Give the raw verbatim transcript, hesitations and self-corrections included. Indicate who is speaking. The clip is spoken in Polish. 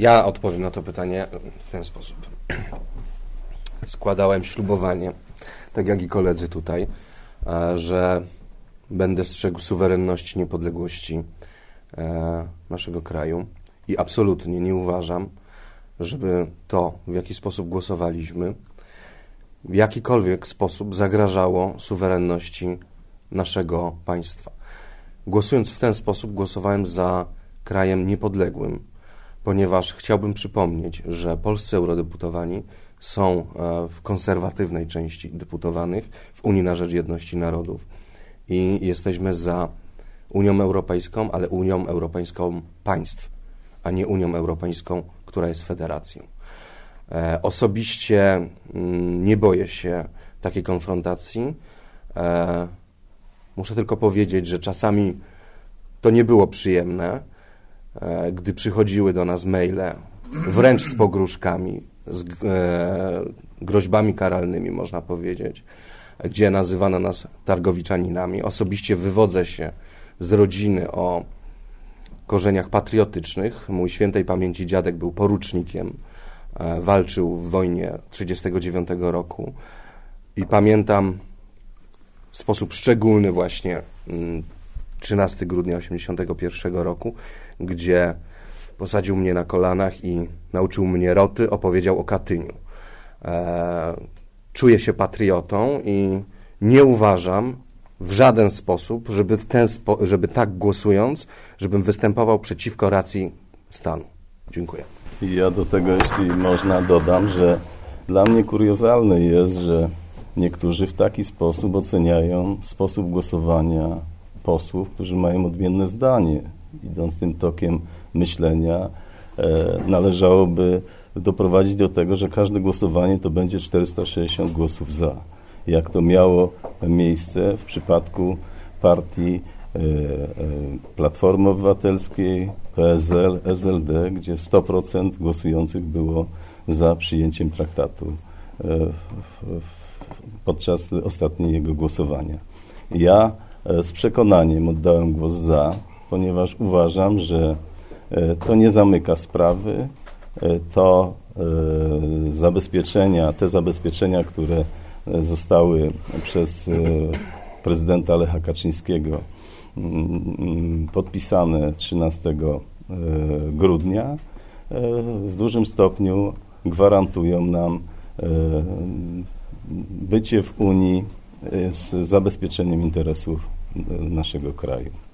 Speaker 1: Ja odpowiem na to pytanie w ten sposób. Składałem ślubowanie, tak jak i koledzy tutaj, że będę strzegł suwerenności, niepodległości naszego kraju i absolutnie nie uważam, żeby to, w jaki sposób głosowaliśmy, w jakikolwiek sposób zagrażało suwerenności naszego państwa. Głosując w ten sposób, głosowałem za krajem niepodległym, ponieważ chciałbym przypomnieć, że polscy eurodeputowani są w konserwatywnej części deputowanych w Unii na Rzecz Jedności Narodów i jesteśmy za Unią Europejską, ale Unią Europejską państw, a nie Unią Europejską, która jest federacją. E, osobiście m, nie boję się takiej konfrontacji. E, muszę tylko powiedzieć, że czasami to nie było przyjemne, e, gdy przychodziły do nas maile wręcz z pogróżkami, z e, groźbami karalnymi, można powiedzieć, gdzie nazywano nas targowiczaninami. Osobiście wywodzę się z rodziny o korzeniach patriotycznych. Mój świętej pamięci dziadek był porucznikiem, e, walczył w wojnie tysiąc dziewięćset trzydziestego dziewiątego roku i pamiętam w sposób szczególny właśnie trzynastego grudnia tysiąc dziewięćset osiemdziesiątego pierwszego roku, gdzie posadził mnie na kolanach i nauczył mnie roty, opowiedział o Katyniu. E, czuję się patriotą i nie uważam w żaden sposób, żeby, w ten spo, żeby tak głosując, żebym występował przeciwko racji stanu. Dziękuję.
Speaker 2: I ja do tego, jeśli można, dodam, że dla mnie kuriozalne jest, że niektórzy w taki sposób oceniają sposób głosowania posłów, którzy mają odmienne zdanie. Idąc tym tokiem myślenia, e, należałoby doprowadzić do tego, że każde głosowanie to będzie czterysta sześćdziesiąt głosów za. Jak to miało miejsce w przypadku partii e, e, Platformy Obywatelskiej, P S L, S L D, gdzie sto procent głosujących było za przyjęciem traktatu e, w, w, podczas ostatniego głosowania. Ja e, z przekonaniem oddałem głos za, ponieważ uważam, że e, to nie zamyka sprawy, e, to e, zabezpieczenia, te zabezpieczenia, które zostały przez prezydenta Lecha Kaczyńskiego podpisane trzynastego grudnia, w dużym stopniu gwarantują nam bycie w Unii z zabezpieczeniem interesów naszego kraju.